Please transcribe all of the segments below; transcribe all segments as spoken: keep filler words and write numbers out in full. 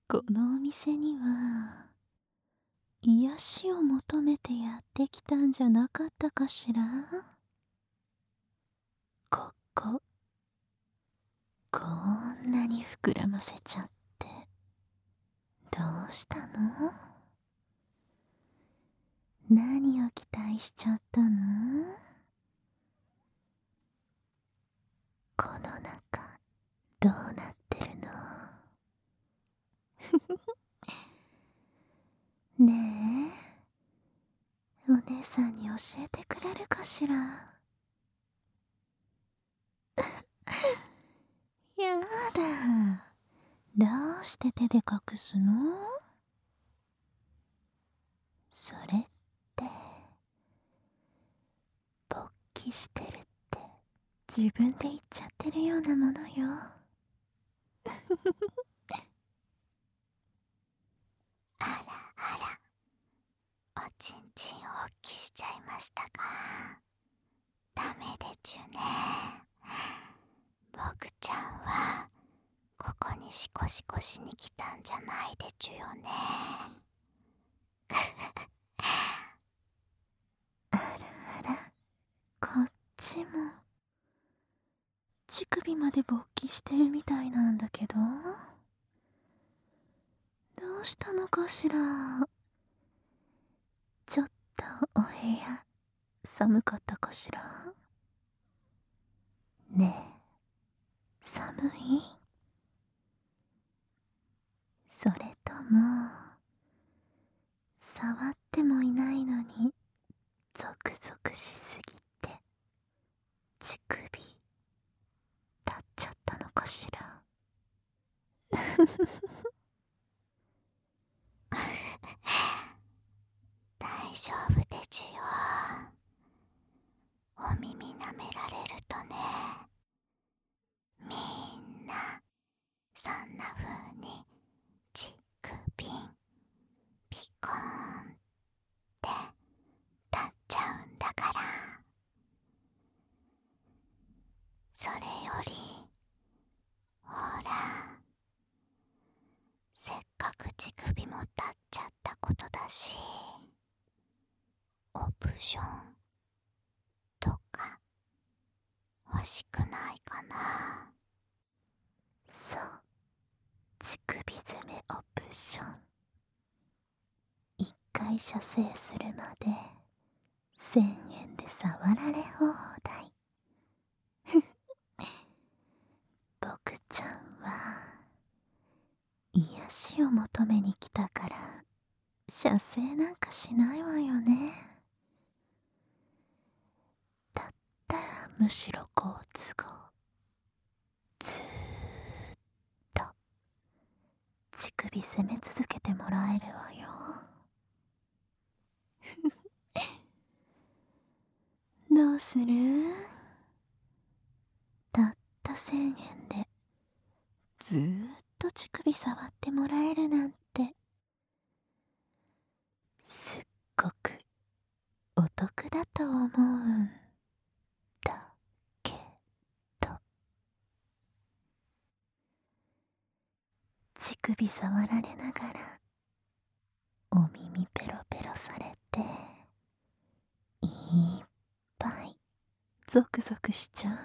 このお店には癒しを求めてやってきたんじゃなかったかしら。こここんなに膨らませちゃってどうしたの？何を期待しちゃったの？この中どうなってるの？ねえ、お姉さんに教えてくれるかしら。やだ、どうして手で隠すの？それって勃起してるって自分で言っちゃってるようなものよ。 あらあら、おちんちんをおっきしちゃいましたか。ダメでちゅね。僕ちゃんはここにシコシコしに来たんじゃないでちゅよね。 あらあら、こっちも乳首まで勃起してるみたいなんだけど、どうしたのかしら。ちょっとお部屋寒かったかしら。ねえ、寒い？それとも触ってもいないのにゾクゾクしすぎて乳首立っちゃったのかしら。 大丈夫でちゅよ。お耳舐められるとね、みんなそんな風に乳首ピコーンって立っちゃうんだから。それよりほら、せっかく乳首も立っちゃったことだし、オプションとか欲しくないかな。 そう、乳首攻めオプション。一回射精するまでせんえんで触られ放題。僕ちゃんは癒しを求めに来たから射精なんかしないわよね。だったらむしろ好都合、ずーっと乳首攻め続けてもらえるわよ。どうする？たったせんえんでずーっと乳首触ってもらえるなんてすっごくお得だと思うんだけど。乳首触られながらお耳ペロペロされていっぱいゾクゾクしちゃう。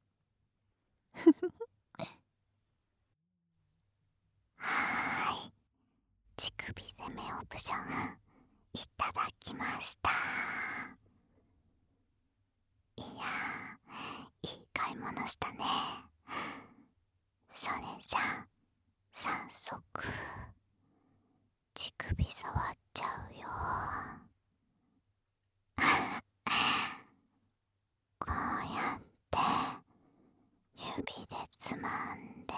はーい、乳首攻めオプションいただきました。いやー、いい買い物したね。それじゃ早速乳首触っちゃうよ。こうやって指でつまんで、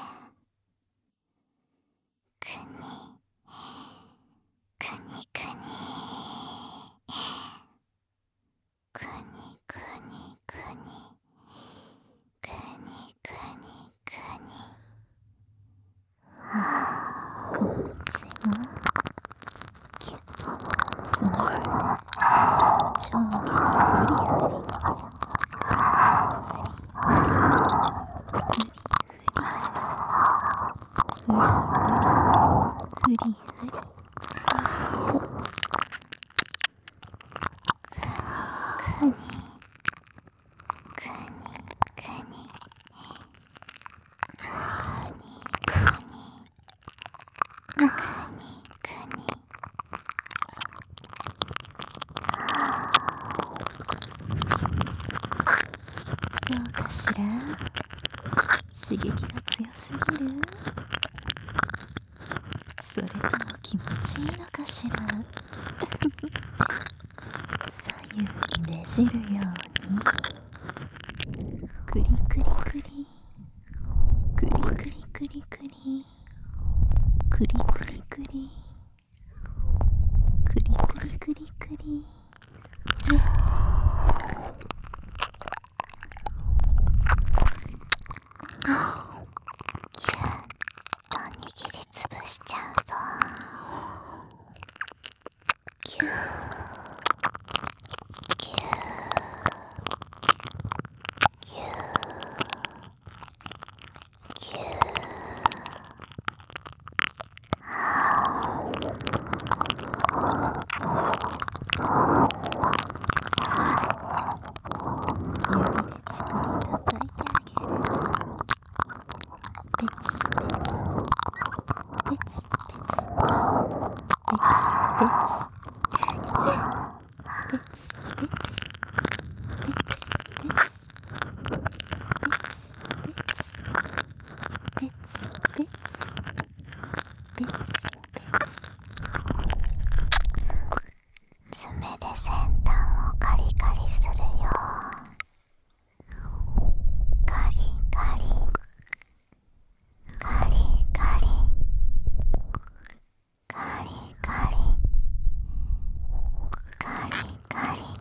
くにくにくにくにくにくにくにくにくに、 こっちもキュッとつまんで上下フリフリフリフリフリフリ。 かしら。刺激が強すぎる？それとも気持ちいいのかしら。左右にねじるようにクリクリクリクリクリクリクリクリクリクリクリクリクリクリ。 ぎゅっと握りつぶしちゃうぞ。ぎゅーぎゅーぎゅーぎゅー。爪で先端をカリカリするよ。カリカリカリカリカリカリカリカリ。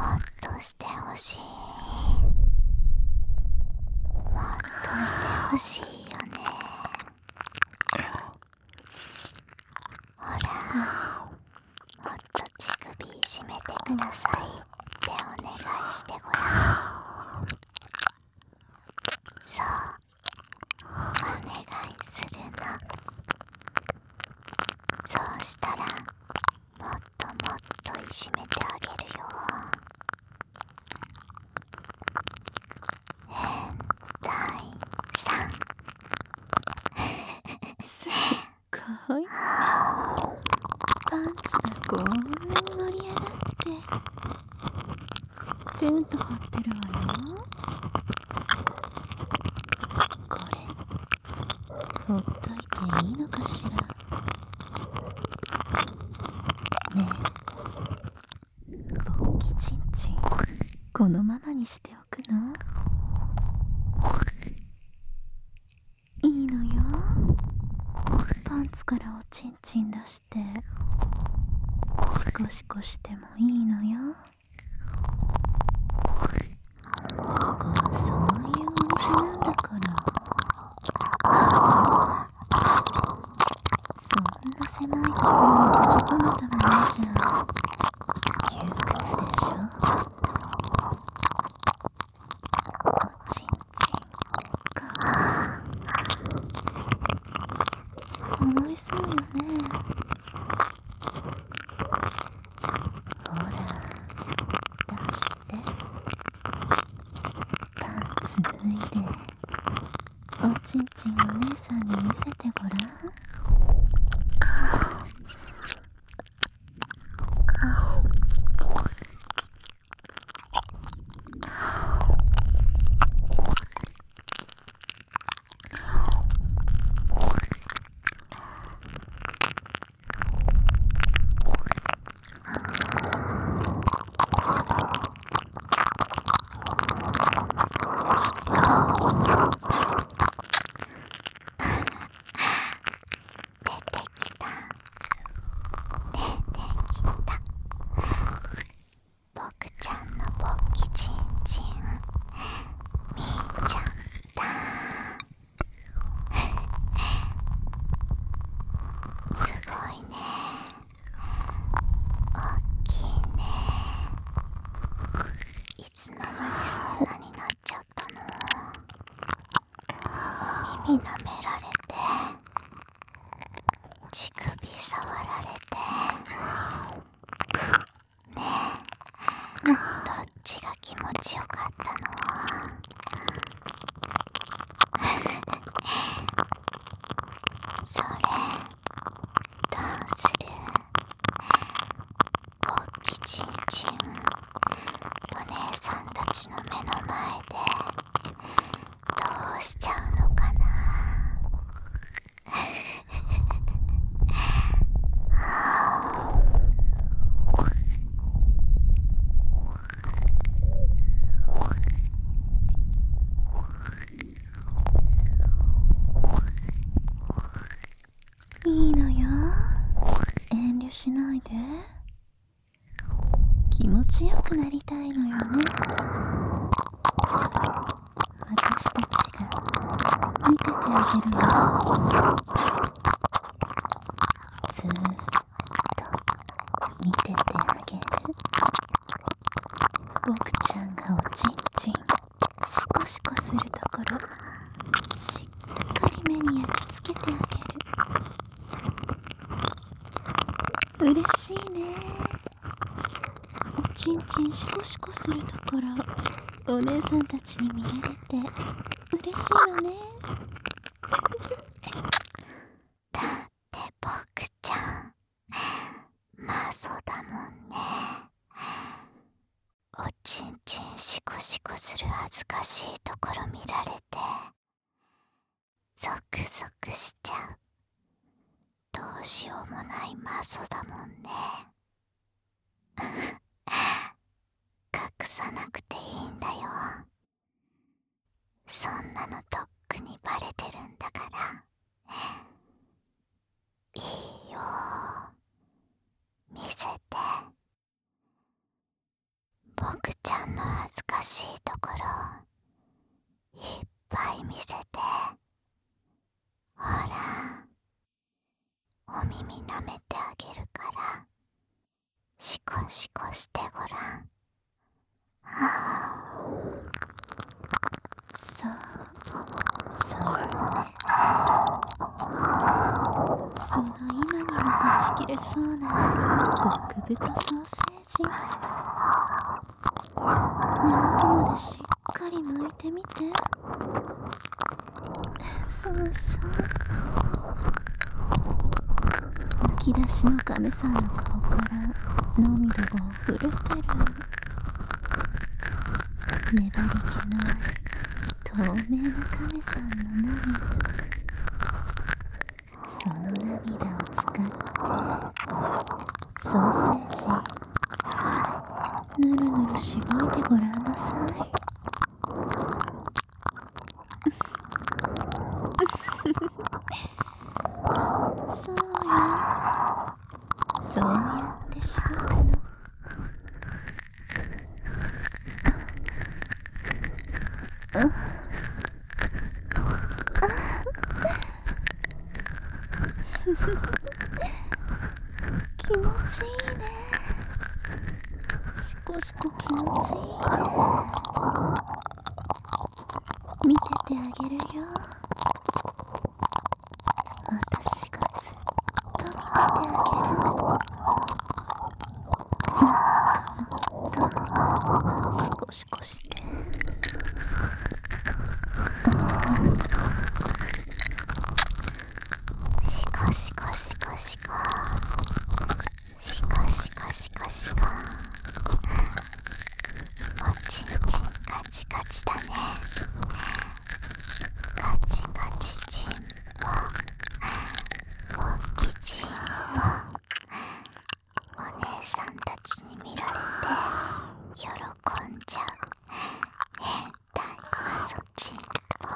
してほしい。もっとしてほしい。 なさいってお願いしてごらん。そう、お願いするの。そうしたらもっともっといじめてあげるよ。変態さん。 すっごい。パンツがこんなに盛り上がってテント張ってるわよ。これほっといていいのかしら。ねえ、ぼっきちんちんこのままにしておくの？いいのよ。パンツからおちんちん出してシコシコしてもいいのよ。ここはそういうお店なんだから。そんな狭いところに閉じ込めたままじゃ窮屈でしょ。おちんちんかわいそう。かわいそうよね。ほら出してパンツ脱いでおちんちんお姉さんに見せてごらん。 僕ちゃんのぼっきちんちん見ちゃった。すごいね、おっきいね。いつの間にそんなになっちゃったの？お耳舐められて乳首触られてねえ、どっちが気持ちよかったの？それどうする？ぼっきちんちんお姉さんたちの目の前でどうしちゃうのかな。 いいのよ、遠慮しないで。気持ちよくなりたいのよね。私たちが見ててあげるわ。ずーっと見ててあげる。僕ちゃんがおちんちんシコシコするところしっかり目に焼き付けてあげる。嬉しいね。おちんちんシコシコするところお姉さんたちに見られて嬉しいわね。 だって僕ちゃんマゾだもんね。おちんちんシコシコする恥ずかしいところ見られてゾクゾクしちゃう。どうしようもないマゾだもんね。隠さなくていいんだよ。そんなのとっくにバレてるんだから。いいよ、見せて。僕ちゃんの恥ずかしいところいっぱい見せて。ほら、お耳舐めてあげるからシコシコしてごらん。はあ、 そうそれ、その今にもはち切れそうな極太ソーセージ、根元までしっかり剥いてみて。そうそう、むき出しの亀さんの顔から涙が溢れてる。粘り気のある透明な亀さんの涙、その涙を使ってソーセージぬるぬるしごいてごらんなさい。そうよ、そうやってしごくの。気持ちいいね。しこしこ気持ちいいね。見ててあげるよ。私がずっと見ててあげる。もっともっとシコシコして。 シコシコシコシコシコシコシコシコ、おちんちんカチカチだね。カチカチチンポ、おっきちんぽ。お姉さんたちに見られて喜んじゃう変態マゾチンポ。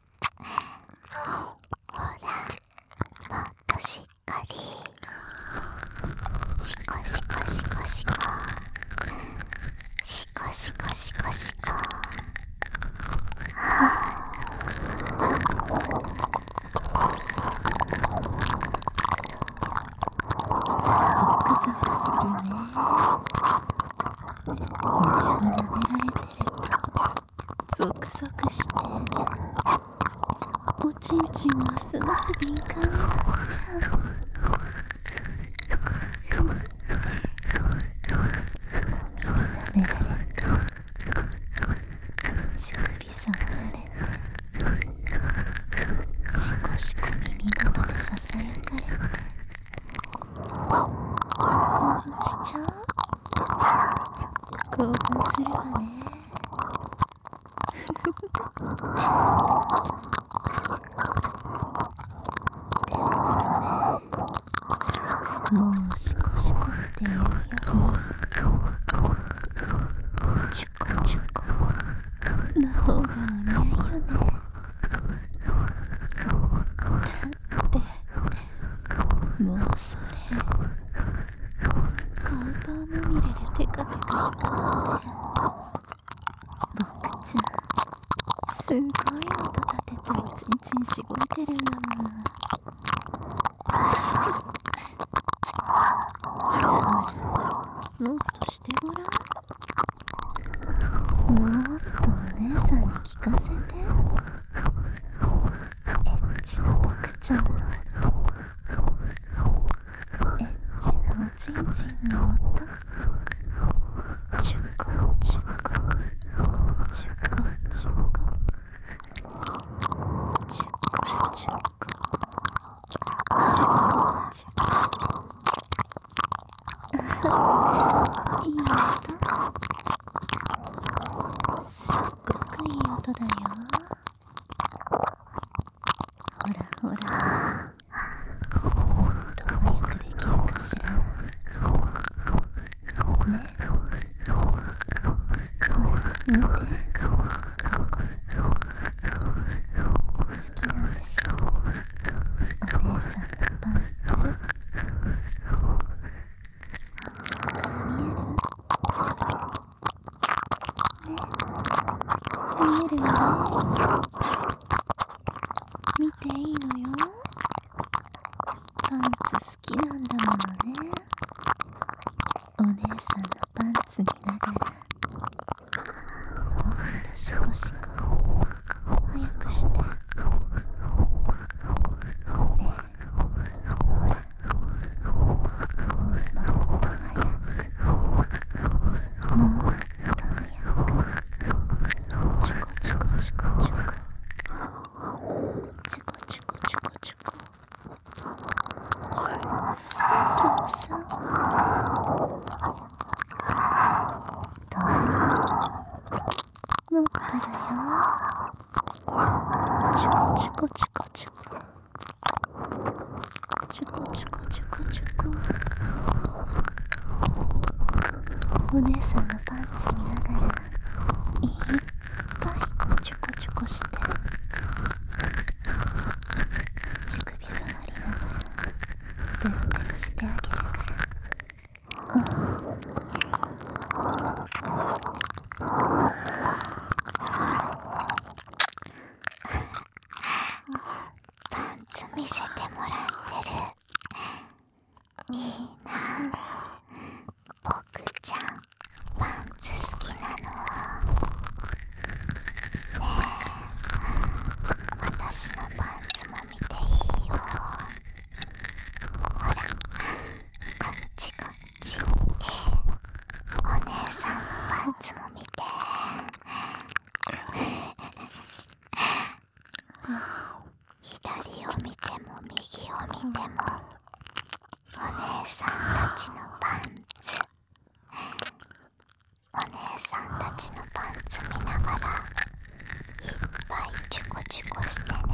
ほら、もっとしっかりシコシコシコシコシコシコシコシコ。 ゾクゾクするね。指を舐められてるとゾクゾクして、おちんちんますます敏感になっちゃう。舐められて、乳首触られて、シコシコ耳元でささやかれて、興奮しちゃう。興奮するわね。でもそれ、もうシコシコっていうよりチュコチュコの方がお似合いよね。だってもうそれ顔パーまみれでテカテカ光って、僕ちゃんすごい音立てておちんちんしごいてるんだもん。もっとしてごらん。もっとお姉さんに聞かせて。エッチな僕ちゃんの音、エッチなおちんちんの音、チュコチュコチュコチュコチュコチュコチュコチュコいい音、すっごくいい音だよ。ほらほら、もっと早くできるかしらね。ほら見て、好きなんでしょ、お姉さんのパンツ。見える？ね、見えるよね。見ていいのよ。パンツ好きなんだものね。お姉ペロペロしてあげるから。 パンツ見せてもらってる。いいな。僕ちゃんパンツ好きなの。ねえ、私のパンツも見ていいよ。ほら、こっちこっち。お姉さんのパンツも見て。左を見ても右を見てもお姉さんたちのパンツ。お姉さんたちのパンツ見ながらいっぱいチュコチュコしてね。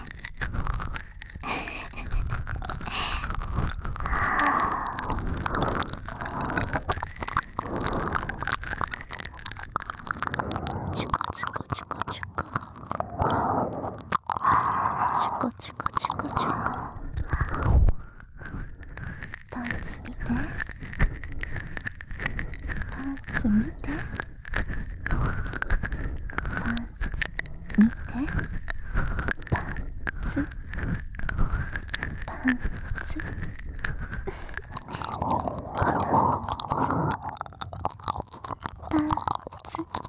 チュコチュコチュコチュコチュコチュコチュコチュコ。パンツ見て、パンツ見て、パンツ見て、パンツパンツパンツ。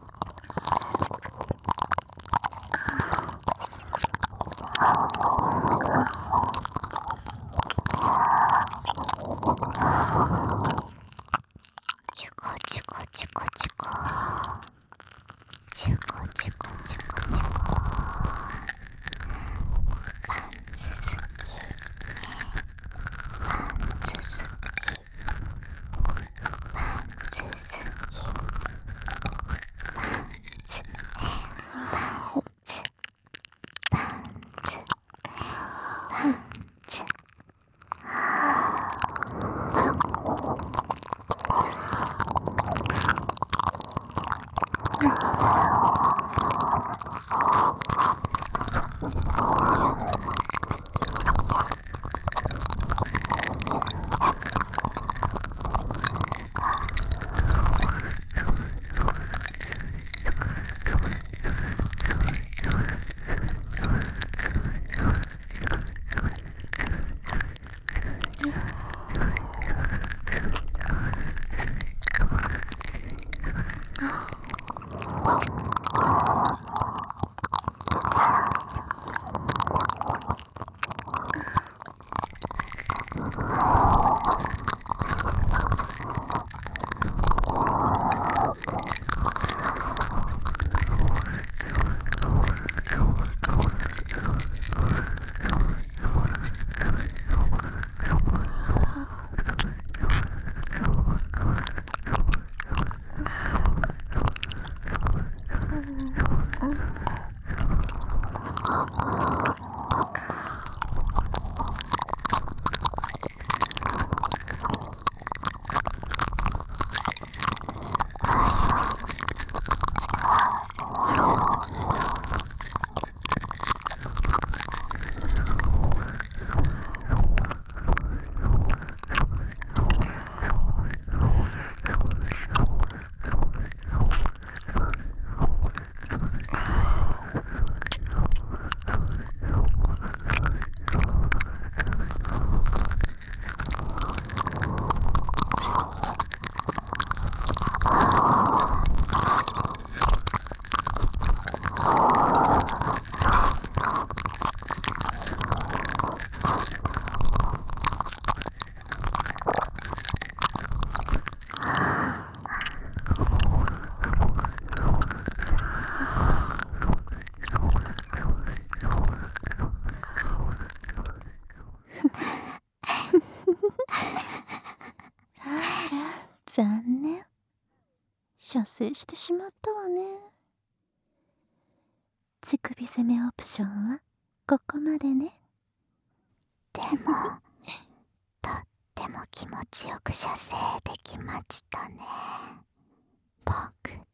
チュコチュコチュコチュコチュコチュコチュコチュコ。パンツ好き、パンツ好き、パンツ好き、パンツパンツパンツパンツ。 残念。射精してしまったわね。乳首攻めオプションはここまでね。 でもとっても気持ちよく射精できましたね。僕